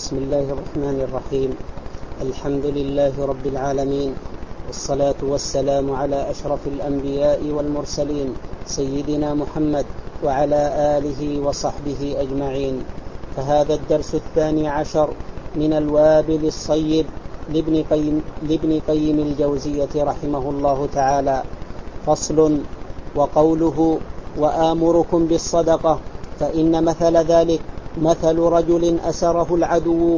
بسم الله الرحمن الرحيم. الحمد لله رب العالمين، والصلاة والسلام على أشرف الأنبياء والمرسلين سيدنا محمد وعلى آله وصحبه أجمعين. فهذا الدرس 12 من الوابل الصيب لابن قيم الجوزية رحمه الله تعالى. فصل. وقوله وآمركم بالصدقة، فإن مثل ذلك مثل رجل أسره العدو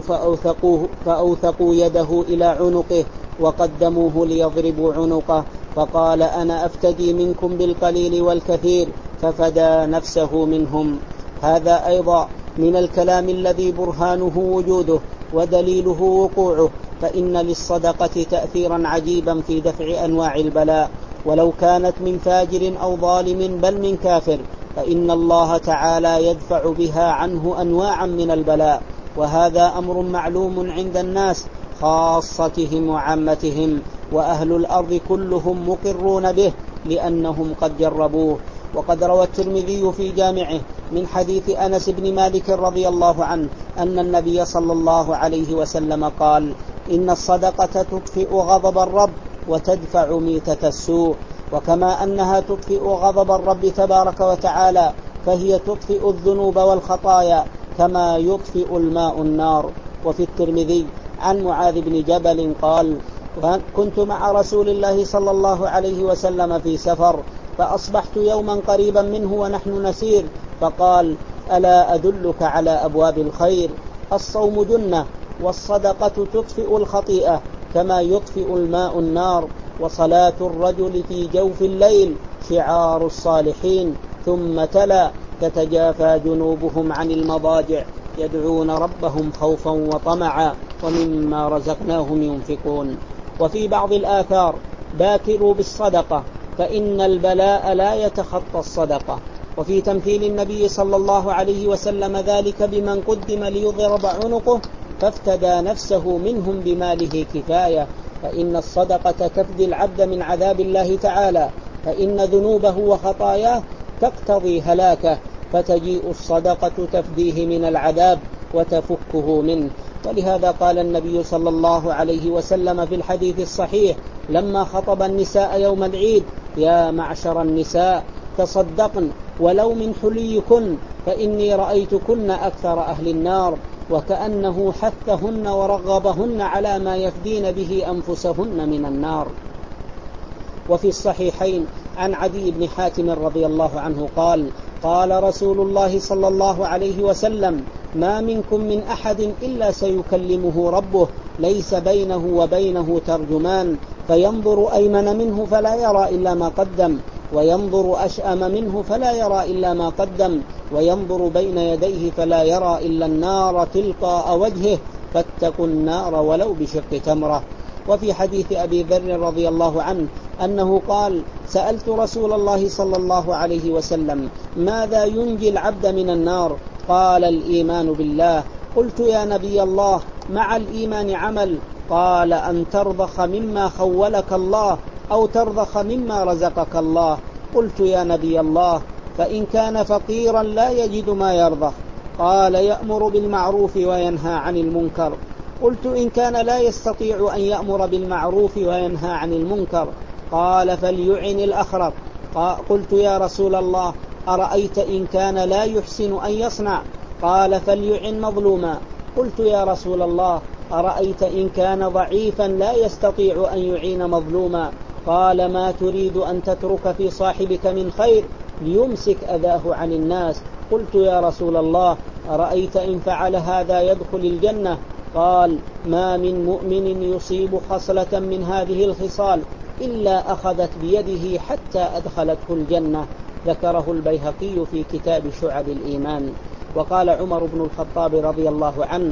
فأوثقوا يده إلى عنقه وقدموه ليضربوا عنقه، فقال أنا أفتدي منكم بالقليل والكثير، ففدى نفسه منهم. هذا أيضا من الكلام الذي برهانه وجوده ودليله وقوعه، فإن للصدقة تأثيرا عجيبا في دفع أنواع البلاء، ولو كانت من فاجر أو ظالم بل من كافر، فإن الله تعالى يدفع بها عنه أنواعا من البلاء، وهذا أمر معلوم عند الناس خاصتهم وعامتهم، وأهل الأرض كلهم مقرون به لأنهم قد جربوه. وقد روى الترمذي في جامعه من حديث أنس بن مالك رضي الله عنه أن النبي صلى الله عليه وسلم قال: إن الصدقة تطفئ غضب الرب وتدفع ميتة السوء. وكما أنها تطفئ غضب الرب تبارك وتعالى، فهي تطفئ الذنوب والخطايا كما يطفئ الماء النار. وفي الترمذي عن معاذ بن جبل قال: كنت مع رسول الله صلى الله عليه وسلم في سفر، فأصبحت يوما قريبا منه ونحن نسير، فقال: ألا أدلك على أبواب الخير؟ الصوم جنة، والصدقة تطفئ الخطيئة كما يطفئ الماء النار، وصلاة الرجل في جوف الليل شعار الصالحين. ثم تلا: تتجافى جنوبهم عن المضاجع يدعون ربهم خوفا وطمعا ومما رزقناهم ينفقون. وفي بعض الآثار: باكروا بالصدقة فإن البلاء لا يتخطى الصدقة. وفي تمثيل النبي صلى الله عليه وسلم ذلك بمن قدم ليضرب عنقه فافتدى نفسه منهم بماله كفاية، فإن الصدقة تفدي العبد من عذاب الله تعالى، فإن ذنوبه وخطاياه تقتضي هلاكه، فتجيء الصدقة تفديه من العذاب وتفكه منه. ولهذا قال النبي صلى الله عليه وسلم في الحديث الصحيح لما خطب النساء يوم العيد: يا معشر النساء تصدقن ولو من حليكن، فإني رأيتكن أكثر أهل النار، وكأنه حثهن ورغبهن على ما يفدين به أنفسهن من النار. وفي الصحيحين عن عدي بن حاتم رضي الله عنه قال: قال رسول الله صلى الله عليه وسلم: ما منكم من أحد إلا سيكلمه ربه ليس بينه وبينه ترجمان، فينظر أيمن منه فلا يرى إلا ما قدم، وينظر أشأم منه فلا يرى إلا ما قدم، وينظر بين يديه فلا يرى إلا النار تلقاء وجهه، فاتقوا النار ولو بشق تمرة. وفي حديث أبي ذر رضي الله عنه أنه قال: سألت رسول الله صلى الله عليه وسلم: ماذا ينجي العبد من النار؟ قال: الإيمان بالله. قلت: يا نبي الله، مع الإيمان عمل؟ قال: أن ترضخ مما خولك الله أو ترضخ مما رزقك الله. قلت: يا نبي الله، فإن كان فقيرا لا يجد ما يرضخ؟ قال: يأمر بالمعروف وينهى عن المنكر. قلت: إن كان لا يستطيع أن يأمر بالمعروف وينهى عن المنكر؟ قال: فليعن الأخرق. قلت: يا رسول الله، أرأيت إن كان لا يحسن أن يصنع؟ قال: فليعن مظلوما. قلت: يا رسول الله، أرأيت إن كان ضعيفا لا يستطيع أن يعين مظلوما؟ قال: ما تريد أن تترك في صاحبك من خير ليمسك أذاه عن الناس؟ قلت: يا رسول الله، أرأيت إن فعل هذا يدخل الجنة؟ قال: ما من مؤمن يصيب خصلة من هذه الخصال إلا أخذت بيده حتى أدخلته الجنة. ذكره البيهقي في كتاب شعب الإيمان. وقال عمر بن الخطاب رضي الله عنه: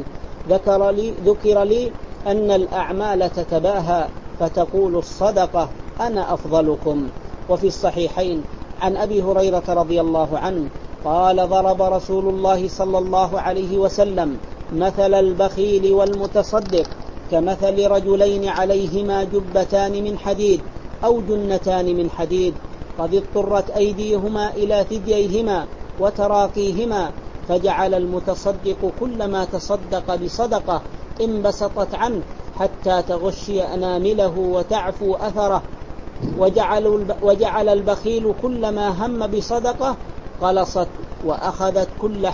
ذكر لي أن الأعمال تتباهى، فتقول الصدقة أنا أفضلكم. وفي الصحيحين عن أبي هريرة رضي الله عنه قال: ضرب رسول الله صلى الله عليه وسلم مثل البخيل والمتصدق كمثل رجلين عليهما جبتان من حديد أو جنتان من حديد، قد اضطرت أيديهما إلى ثدييهما وتراقيهما، فجعل المتصدق كلما تصدق بصدقة انبسطت عنه حتى تغشي أنامله وتعفو أثره، وجعل البخيل كلما هم بصدقة قلصت وأخذت كل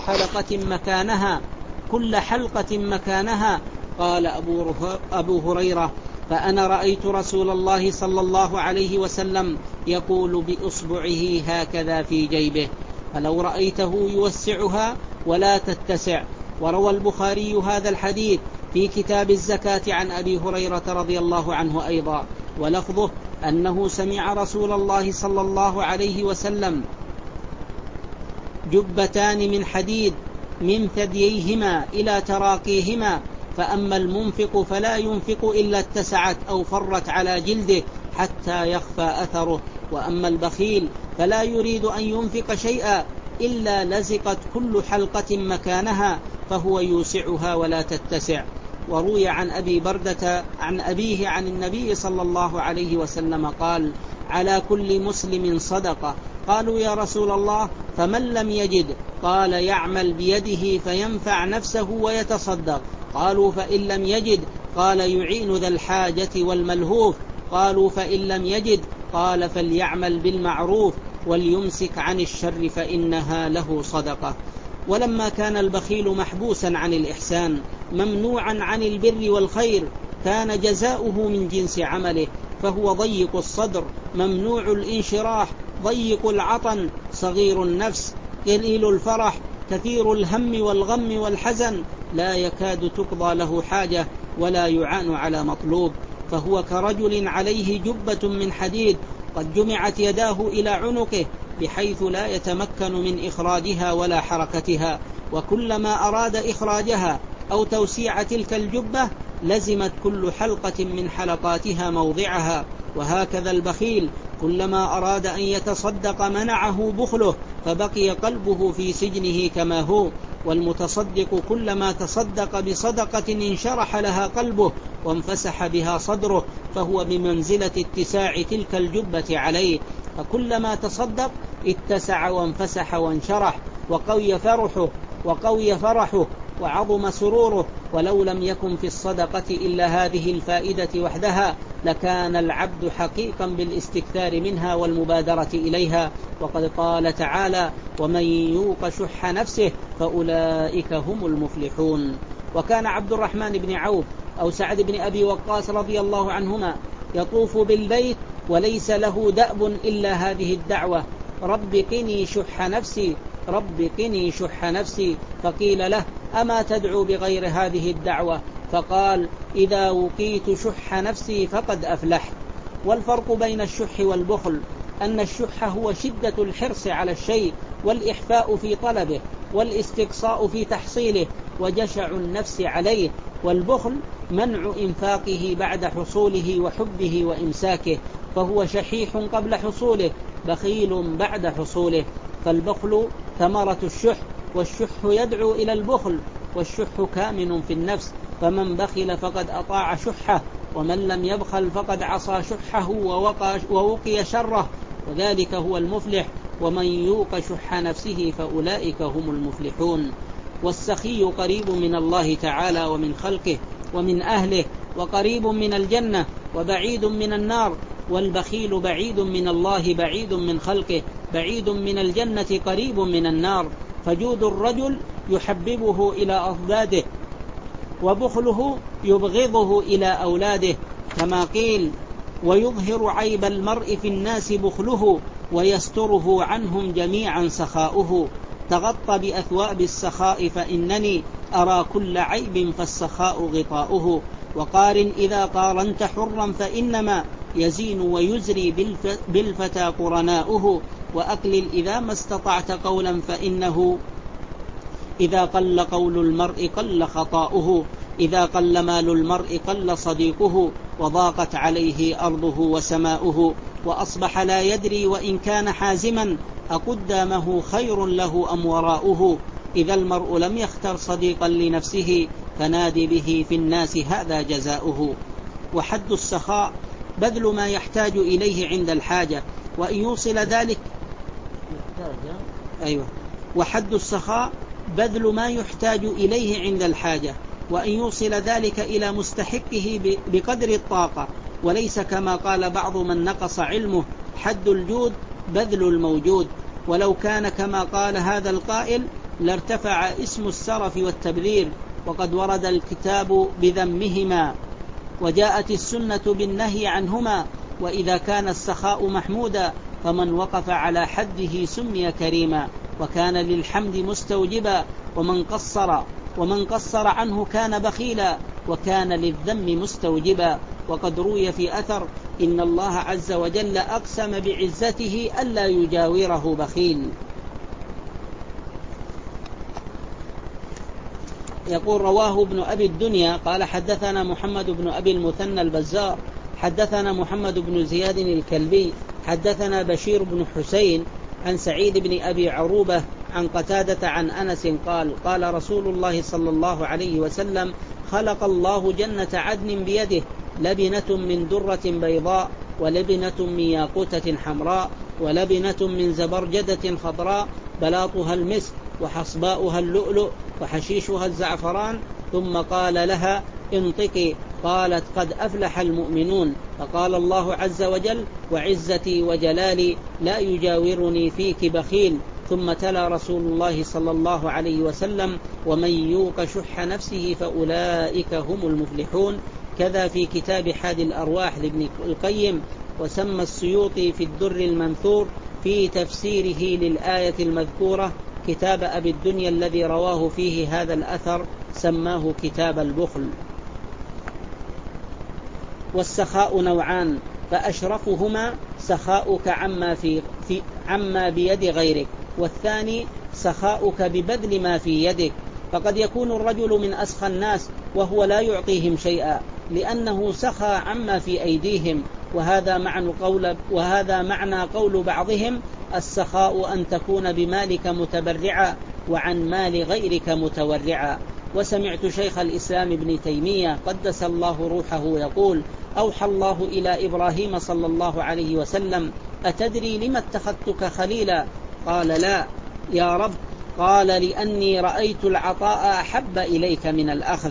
حلقة مكانها. قال أبو هريرة: فأنا رأيت رسول الله صلى الله عليه وسلم يقول بإصبعه هكذا في جيبه، فلو رأيته يوسعها ولا تتسع. وروى البخاري هذا الحديث في كتاب الزكاة عن أبي هريرة رضي الله عنه أيضا، ولفظه أنه سمع رسول الله صلى الله عليه وسلم: جبتان من حديد من ثدييهما إلى تراقيهما، فأما المنفق فلا ينفق إلا اتسعت أو فرت على جلده حتى يخفى أثره، وأما البخيل فلا يريد أن ينفق شيئا إلا لزقت كل حلقة مكانها، فهو يوسعها ولا تتسع. وروي عن أبي بردة عن أبيه عن النبي صلى الله عليه وسلم قال: على كل مسلم صدقة. قالوا: يا رسول الله فمن لم يجد؟ قال: يعمل بيده فينفع نفسه ويتصدق. قالوا: فإن لم يجد؟ قال: يعين ذا الحاجة والملهوف. قالوا: فإن لم يجد؟ قال: فليعمل بالمعروف وليمسك عن الشر فإنها له صدقة. ولما كان البخيل محبوسا عن الإحسان ممنوعا عن البر والخير، كان جزاؤه من جنس عمله، فهو ضيق الصدر ممنوع الانشراح ضيق العطن صغير النفس قليل الفرح كثير الهم والغم والحزن، لا يكاد تقضى له حاجة ولا يعان على مطلوب. فهو كرجل عليه جبة من حديد قد جمعت يداه إلى عنقه بحيث لا يتمكن من إخراجها ولا حركتها، وكلما أراد إخراجها أو توسيع تلك الجبة لزمت كل حلقة من حلقاتها موضعها. وهكذا البخيل كلما أراد أن يتصدق منعه بخله فبقي قلبه في سجنه كما هو. والمتصدق كلما تصدق بصدقة انشرح لها قلبه وانفسح بها صدره، فهو بمنزلة اتساع تلك الجبة عليه، فكلما تصدق اتسع وانفسح وانشرح وقوي فرحه وعظم سروره. ولو لم يكن في الصدقة إلا هذه الفائدة وحدها لكان العبد حقيقا بالاستكثار منها والمبادرة إليها. وقد قال تعالى: ومن يوق شح نفسه فأولئك هم المفلحون. وكان عبد الرحمن بن عوف أو سعد بن أبي وقاص رضي الله عنهما يطوف بالبيت وليس له دأب إلا هذه الدعوة: رب قني شح نفسي، رب قني شح نفسي. فقيل له: أما تدعو بغير هذه الدعوة؟ فقال: إذا وقيت شح نفسي فقد أفلحت. والفرق بين الشح والبخل أن الشح هو شدة الحرص على الشيء والإحفاء في طلبه والاستقصاء في تحصيله وجشع النفس عليه، والبخل منع إنفاقه بعد حصوله وحبه وإمساكه، فهو شحيح قبل حصوله بخيل بعد حصوله. فالبخل ثمرة الشح، والشح يدعو إلى البخل، والشح كامن في النفس، فمن بخل فقد أطاع شحه، ومن لم يبخل فقد عصى شحه ووقي شره، وذلك هو المفلح. ومن يوق شح نفسه فأولئك هم المفلحون. والسخي قريب من الله تعالى ومن خلقه ومن أهله، وقريب من الجنة وبعيد من النار، والبخيل بعيد من الله بعيد من خلقه، بعيد من الجنة قريب من النار. فجود الرجل يحببه إلى أضداده، وبخله يبغضه إلى أولاده، كما قيل: ويظهر عيب المرء في الناس بخله ويستره عنهم جميعا سخاؤه. تغطى بأثواب السخاء فإنني أرى كل عيب فالسخاء غطاؤه. وقارن إذا قارنت حرا فإنما يزين ويزري بالفتى قرناؤه. وأقلل إذا ما استطعت قولا فإنه إذا قل قول المرء قل خطاؤه. إذا قل مال المرء قل صديقه، وضاقت عليه أرضه وسماؤه، وأصبح لا يدري وإن كان حازما أقدامه خير له أم وراؤه. إذا المرء لم يختر صديقا لنفسه فنادي به في الناس هذا جزاؤه. وحد السخاء بذل ما يحتاج إليه عند الحاجة، وإن يوصل ذلك وحد السخاء بذل ما يحتاج إليه عند الحاجة، وأن يوصل ذلك إلى مستحقه بقدر الطاقة، وليس كما قال بعض من نقص علمه: حد الجود بذل الموجود. ولو كان كما قال هذا القائل لارتفع اسم السرف والتبذير، وقد ورد الكتاب بذمهما وجاءت السنة بالنهي عنهما. وإذا كان السخاء محمودا فمن وقف على حده سمي كريما، وكان للحمد مستوجبا، ومن قصر عنه كان بخيلا، وكان للذم مستوجبا. وقد روي في أثر: إن الله عز وجل أقسم بعزته ألا يجاوره بخيل. يقول: رواه ابن أبي الدنيا قال: حدثنا محمد بن أبي المثنى البزار، حدثنا محمد بن زياد الكلبي، حدثنا بشير بن حسين عن سعيد بن أبي عروبة عن قتادة عن أنس قال: قال رسول الله صلى الله عليه وسلم: خلق الله جنة عدن بيده، لبنة من درة بيضاء، ولبنة من ياقوتة حمراء، ولبنة من زبرجدة خضراء، بلاطها المسك، وحصباؤها اللؤلؤ، وحشيشها الزعفران. ثم قال لها: انطقي. قالت: قد أفلح المؤمنون. فقال الله عز وجل: وعزتي وجلالي لا يجاورني فيك بخيل. ثم تلا رسول الله صلى الله عليه وسلم: ومن يوق شح نفسه فأولئك هم المفلحون. كذا في كتاب حادي الأرواح لابن القيم. وسمى السيوطي في الدر المنثور في تفسيره للآية المذكورة كتاب أبي الدنيا الذي رواه فيه هذا الأثر سماه كتاب البخل. والسخاء نوعان، فأشرفهما سخاؤك عما بيد غيرك، والثاني سخاؤك ببذل ما في يدك. فقد يكون الرجل من أسخى الناس وهو لا يعطيهم شيئا لأنه سخى عما في أيديهم، وهذا معنى قول بعضهم: السخاء أن تكون بمالك متبرعا وعن مال غيرك متورعا. وسمعت شيخ الإسلام ابن تيمية قدس الله روحه يقول: أوحى الله إلى إبراهيم صلى الله عليه وسلم: أتدري لما اتخذتك خليلا؟ قال: لا يا رب. قال: لأني رأيت العطاء أحب إليك من الأخذ.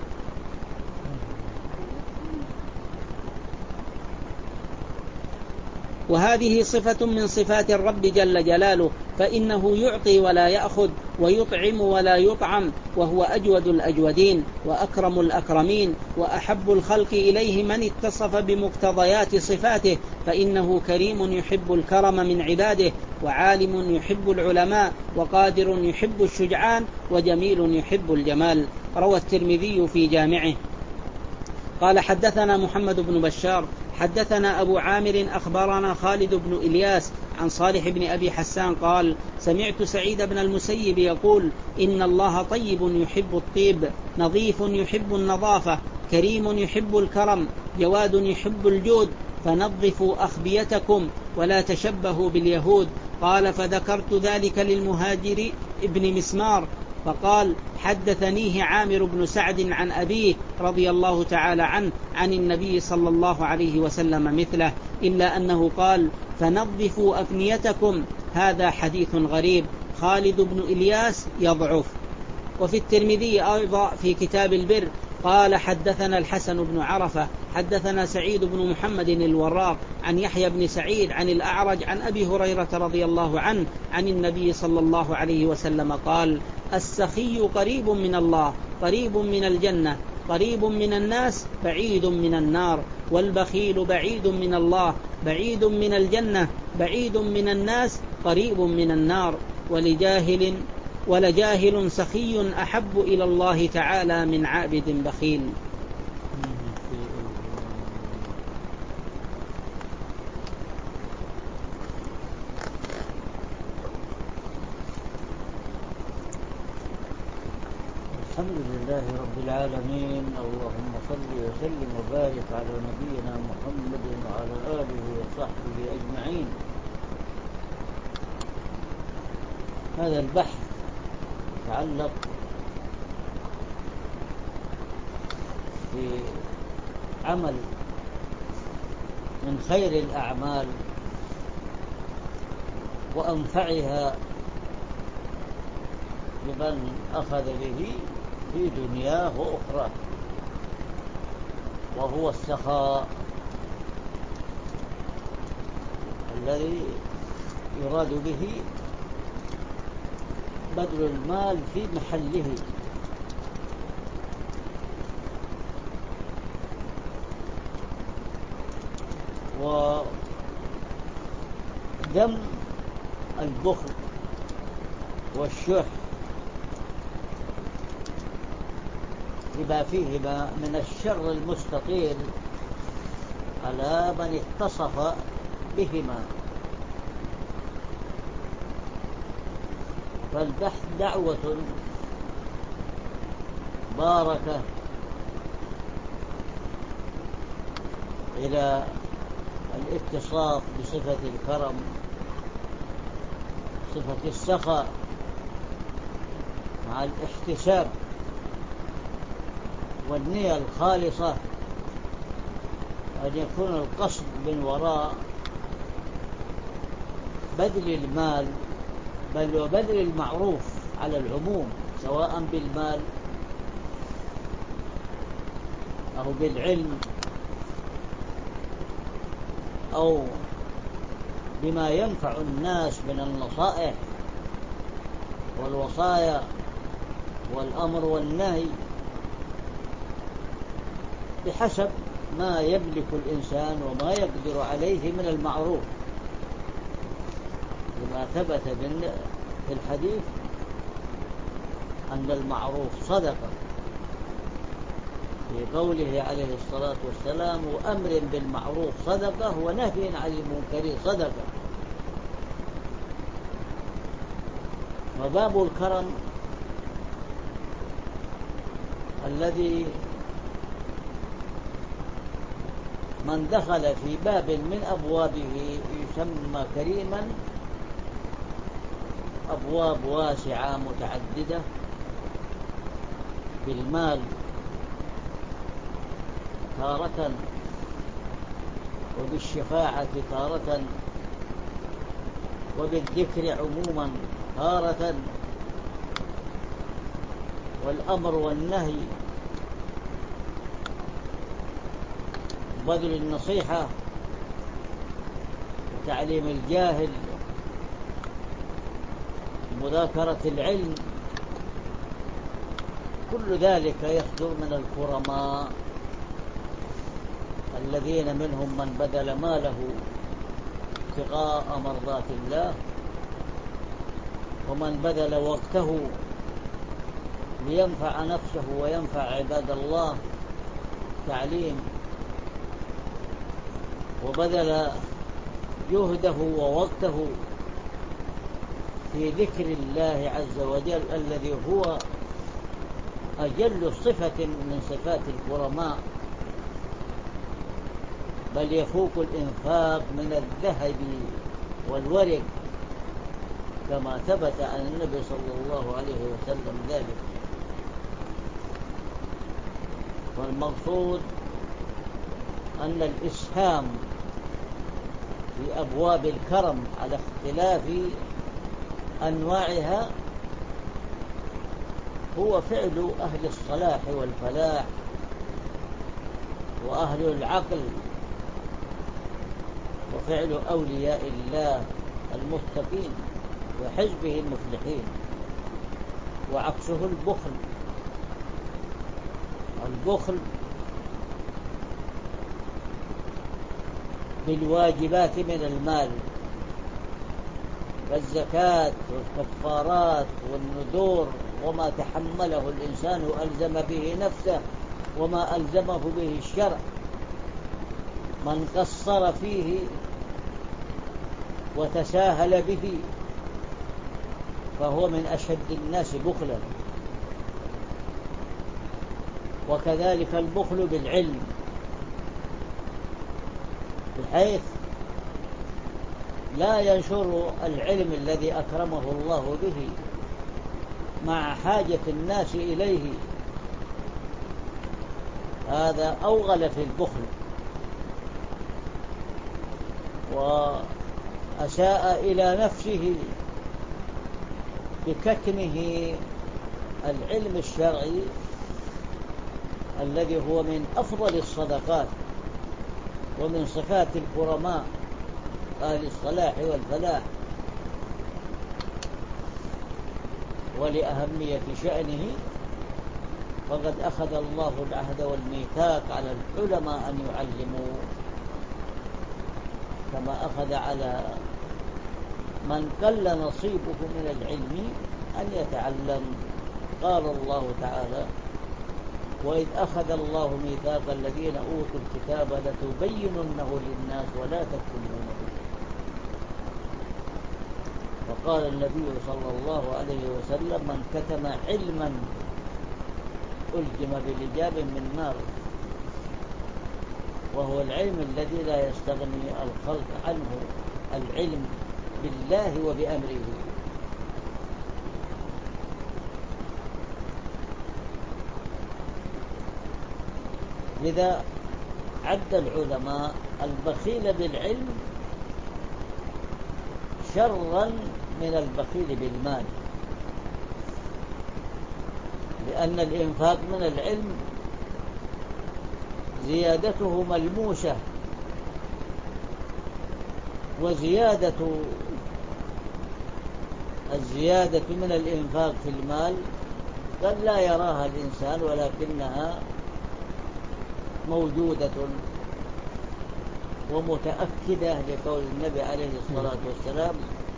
وهذه صفة من صفات الرب جل جلاله، فإنه يعطي ولا يأخذ، ويطعم ولا يطعم، وهو أجود الأجودين وأكرم الأكرمين، وأحب الخلق إليه من اتصف بمقتضيات صفاته، فإنه كريم يحب الكرم من عباده، وعالم يحب العلماء، وقادر يحب الشجعان، وجميل يحب الجمال. روى الترمذي في جامعه. قال: حدثنا محمد بن بشار حدثنا أبو عامر أخبرنا خالد بن إلياس عن صالح بن أبي حسان قال: سمعت سعيد بن المسيب يقول: إن الله طيب يحب الطيب، نظيف يحب النظافة، كريم يحب الكرم، جواد يحب الجود، فنظفوا أخبيتكم ولا تشبهوا باليهود. قال: فذكرت ذلك للمهاجر ابن مسمار فقال: حدثنيه عامر بن سعد عن أبيه رضي الله تعالى عنه عن النبي صلى الله عليه وسلم مثله، إلا أنه قال: فنظفوا أفنيتكم. هذا حديث غريب. خالد بن إلياس يضعف. وفي الترمذي أيضا في كتاب البر قال: حدثنا الحسن بن عرفة حدثنا سعيد بن محمد الوراق عن يحيى بن سعيد عن الأعرج عن أبي هريرة رضي الله عنه عن النبي صلى الله عليه وسلم قال: السخي قريب من الله، قريب من الجنة، قريب من الناس، بعيد من النار. والبخيل بعيد من الله، بعيد من الجنة، بعيد من الناس، قريب من النار. ولجاهل سخي أحب إلى الله تعالى من عابد بخيل. الحمد لله رب العالمين. اللهم صل وسلم وبارك على نبينا محمد وعلى آله وصحبه أجمعين. هذا البحث يتعلق في عمل من خير الأعمال وأنفعها بمن أخذ به في دنياه وأخراه، وهو السخاء الذي يراد به بذل المال في محله. وذم البخل والشح لما فيهما من الشر المستطيل على من اتصف بهما. فالبحث دعوة باركة إلى الاتصاف بصفة الكرم، صفة السخاء، مع الاحتساب والنية الخالصة، أن يكون القصد من وراء بذل المال بل وبذل المعروف على العموم، سواء بالمال أو بالعلم أو بما ينفع الناس من النصائح والوصايا والأمر والنهي، بحسب ما يملك الإنسان وما يقدر عليه من المعروف، لما ثبت في الحديث أن المعروف صدقة، في قوله عليه الصلاة والسلام: وأمر بالمعروف صدقة ونهي عن المنكر صدقة. وباب الكرم الذي من دخل في باب من أبوابه يسمى كريما، أبواب واسعة متعددة، بالمال تارة، وبالشفاعة تارة، وبالذكر عموما تارة، والأمر والنهي، بذل النصيحة وتعليم الجاهل، مذاكرة العلم، كل ذلك يصدر من الكرماء الذين منهم من بذل ماله ابتغاء مرضات الله، ومن بذل وقته لينفع نفسه وينفع عباد الله تعليم، وبذل جهده ووقته في ذكر الله عز وجل الذي هو أجل صفة من صفات الكرماء، بل يفوق الإنفاق من الذهب والورق، كما ثبت عن النبي صلى الله عليه وسلم ذلك. والمقصود أن الإسهام في أبواب الكرم على اختلاف أنواعها هو فعل أهل الصلاح والفلاح وأهل العقل، وفعل أولياء الله المتقين وحزبه المفلحين، وعكسه البخل. البخل بالواجبات من المال كالزكاة والكفارات والنذور، وما تحمله الإنسان وألزم به نفسه وما ألزمه به الشرع، من قصر فيه وتساهل به فهو من أشد الناس بخلا. وكذلك البخل بالعلم، بحيث لا ينشر العلم الذي أكرمه الله به مع حاجة الناس إليه، هذا أوغل في البخل وأساء إلى نفسه بكتمه العلم الشرعي الذي هو من أفضل الصدقات ومن صفات الكرماء أهل الصلاح والفلاح، ولأهمية شأنه فقد أخذ الله العهد والميثاق على العلماء أن يعلموا، كما أخذ على من قل نصيبه من العلم أن يتعلم. قال الله تعالى: وإذ أخذ الله ميثاق الذين أوتوا الكتاب لتبيننه للناس ولا تكتمونه. وقال النبي صلى الله عليه وسلم: من كتم علما ألجم بلجام من نار. وهو العلم الذي لا يستغني الخلق عنه، العلم بالله وبأمره. لذا عد العلماء البخيل بالعلم شرا من البخيل بالمال، لأن الإنفاق من العلم زيادته ملموسة، وزيادة من الإنفاق في المال قد لا يراها الإنسان، ولكنها موجودة ومتأكدة، لقول النبي عليه الصلاة والسلام: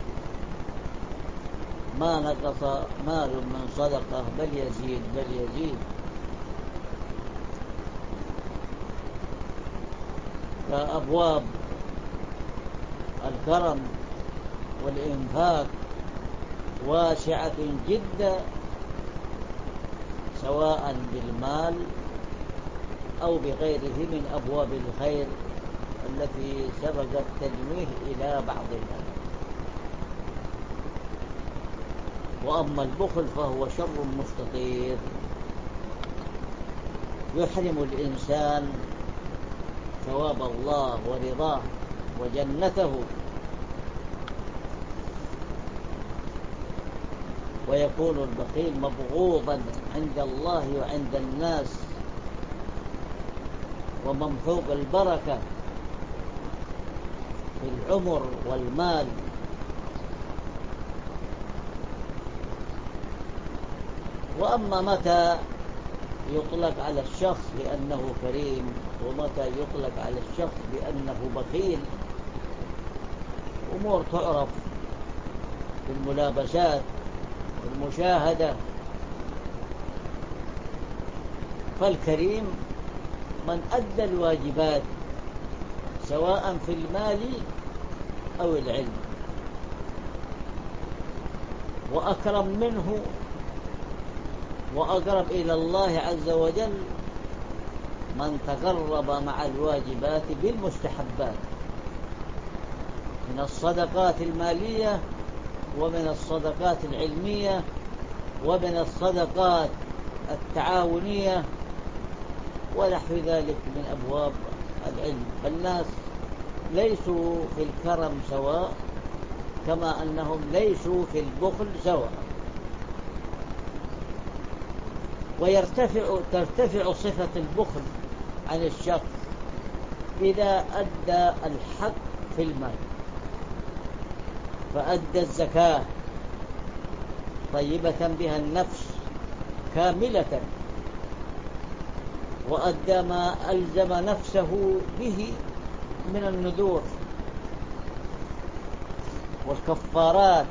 ما نقص مال من صدقة بل يزيد بل يزيد. فأبواب الكرم والإنفاق واسعة جدا، سواء بالمال أو بغيره من أبواب الخير التي سبق التنويه إلى بعضها. وأما البخل فهو شر مستطير يحرم الإنسان ثواب الله ورضاه وجنته، ويكون البخيل مبغوضا عند الله وعند الناس، وممحوق البركة في العمر والمال. وأما متى يطلق على الشخص بأنه كريم ومتى يطلق على الشخص بأنه بخيل، أمور تعرف في الملابسات والمشاهدة. فالكريم من أدى الواجبات سواء في المال أو العلم، وأكرم منه وأقرب إلى الله عز وجل من تقرب مع الواجبات بالمستحبات من الصدقات المالية ومن الصدقات العلمية ومن الصدقات التعاونية ونحو ذلك من أبواب العلم. فالناس ليسوا في الكرم سواء، كما أنهم ليسوا في البخل سواء. ترتفع صفة البخل عن الشخص إذا أدى الحق في المال، فأدى الزكاة طيبة بها النفس كاملة، وأدى ما ألزم نفسه به من النذور والكفارات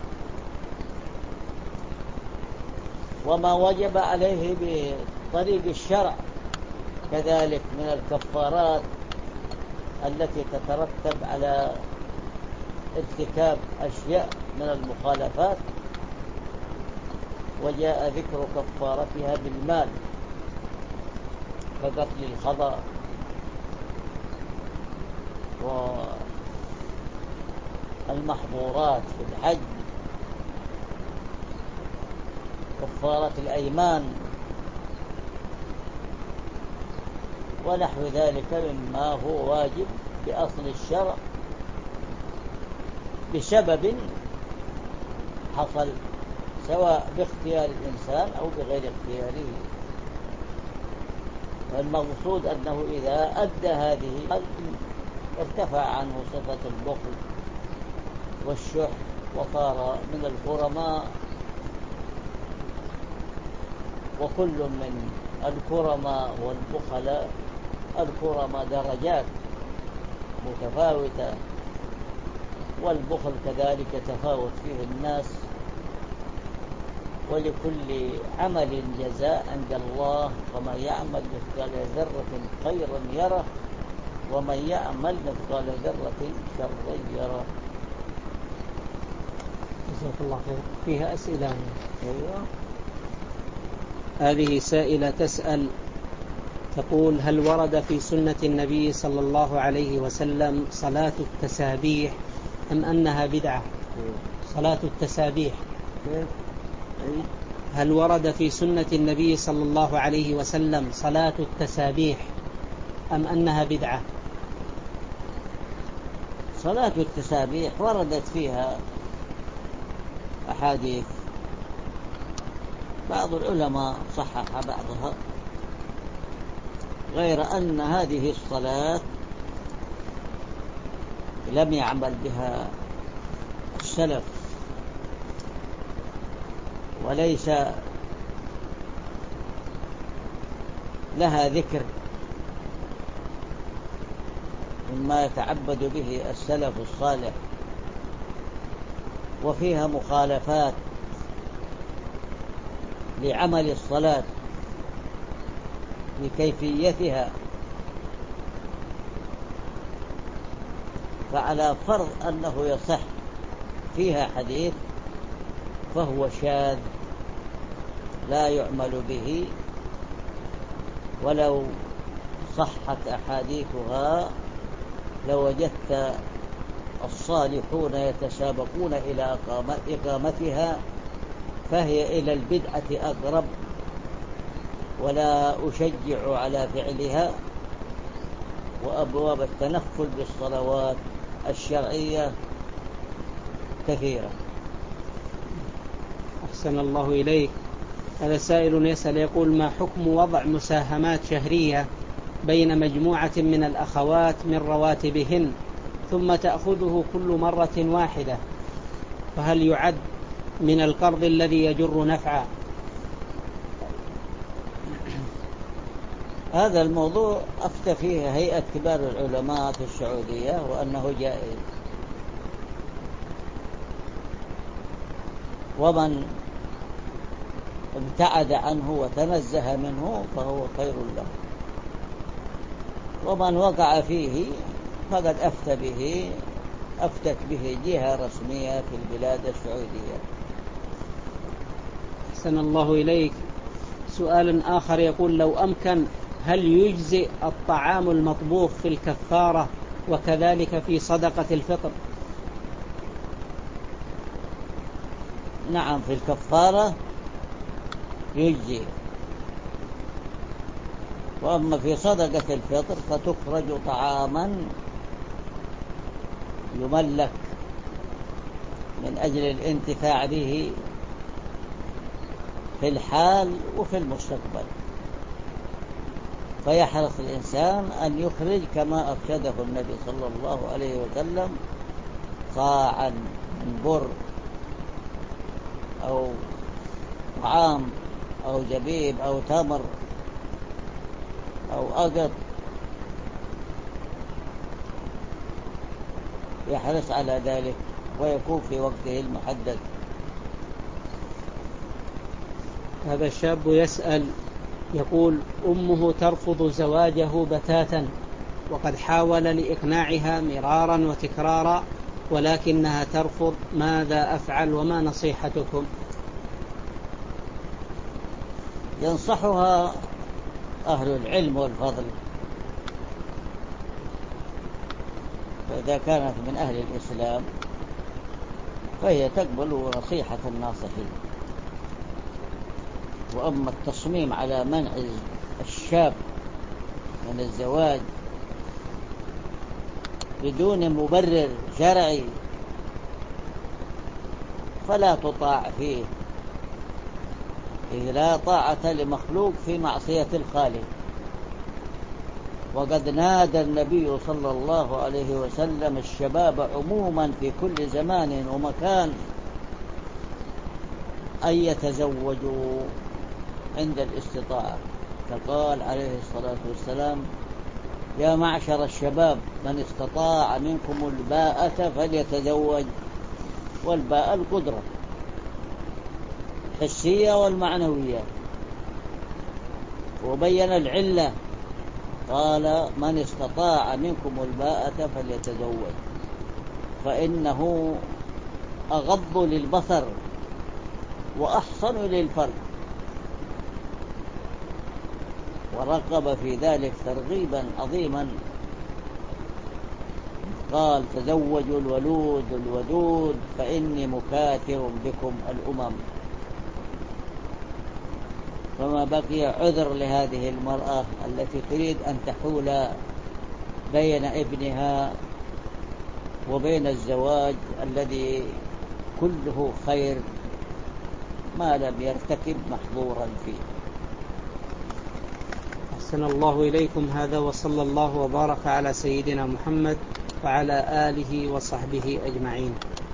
وما وجب عليه بطريق الشرع، كذلك من الكفارات التي تترتب على ارتكاب أشياء من المخالفات، وجاء ذكر كفارتها بالمال كقتل الخطأ والمحظورات في الحج، كفارة الأيمان ونحو ذلك مما هو واجب بأصل الشرع بسبب حصل سواء باختيار الإنسان أو بغير اختياره. والمقصود أنه إذا أدى هذه ارتفع عنه صفة البخل والشح وصار من الكرماء. وكل من الكرماء والبخلاء، الكرماء درجات متفاوتة، والبخل كذلك تفاوت فيه الناس، ولكل عمل جزاء عند الله، فمن يعمل مثقال ذرة خيرا يره ومن يعمل مثقال ذرة شرا يره. جزاك الله خير. فيها أسئلة. أيوة. هذه سائلة تسأل تقول: هل ورد في سنة النبي صلى الله عليه وسلم صلاة التسابيح أم أنها بدعة؟ صلاة التسابيح هل ورد في سنة النبي صلى الله عليه وسلم صلاة التسابيح أم أنها بدعة؟ صلاة التسابيح وردت فيها أحاديث، بعض العلماء صحح بعضها، غير أن هذه الصلاة لم يعمل بها السلف، وليس لها ذكر مما يتعبد به السلف الصالح، وفيها مخالفات لعمل الصلاة لكيفيتها، فعلى فرض أنه يصح فيها حديث فهو شاذ لا يعمل به، ولو صحت أحاديثها لوجدت الصالحون يتسابقون إلى إقامتها، فهي إلى البدعة أقرب، ولا أشجع على فعلها. وأبواب التنفل بالصلوات الشرعية كثيرة. أحسن الله إليك. هذا سائل يسأل يقول: ما حكم وضع مساهمات شهرية بين مجموعة من الأخوات من رواتبهن ثم تأخذه كل مرة واحدة، فهل يعد من القرض الذي يجر نفعا؟ هذا الموضوع أفتى فيه هيئة كبار العلماء في السعودية وأنه جائز، ومن ابتعد عنه وتنزه منه فهو خير له، ومن وقع فيه فقد أفتت به جهة رسمية في البلاد السعودية. أحسن الله إليك. سؤال آخر يقول: لو أمكن هل يجزئ الطعام المطبوخ في الكفارة وكذلك في صدقة الفطر؟ نعم، في الكفارة يجزئ، وأما في صدقة الفطر فتخرج طعاما يملك من أجل الانتفاع به في الحال وفي المستقبل، فيحرص الإنسان أن يخرج كما أرشده النبي صلى الله عليه وسلم: صاعا من بر أو طعام أو زبيب أو تمر أو أقط، يحرص على ذلك ويكون في وقته المحدد. هذا الشاب يسأل يقول: أمه ترفض زواجه بتاتا، وقد حاول لإقناعها مرارا وتكرارا ولكنها ترفض، ماذا أفعل وما نصيحتكم؟ ينصحها أهل العلم والفضل، فإذا كانت من أهل الإسلام فهي تقبل نصيحة الناصحين. وأما التصميم على منع الشاب من الزواج بدون مبرر شرعي فلا تطاع فيه، إذ لا طاعة لمخلوق في معصية الخالق. وقد نادى النبي صلى الله عليه وسلم الشباب عموما في كل زمان ومكان أن يتزوجوا عند الاستطاعة، فقال عليه الصلاة والسلام: يا معشر الشباب من استطاع منكم الباءة فليتزوج. والباءة القدرة الحسية والمعنوية. وبين العلة، قال: من استطاع منكم الباءة فليتزوج، فإنه أغض للبصر وأحصن للفرج. ورغب في ذلك ترغيبا عظيما، قال: تزوجوا الولود الودود فإني مكاثر بكم الأمم. فما بقي عذر لهذه المرأة التي تريد أن تحول بين ابنها وبين الزواج الذي كله خير ما لم يرتكب محظورا فيه. أحسن الله إليكم. هذا وصلى الله وبارك على سيدنا محمد وعلى آله وصحبه أجمعين.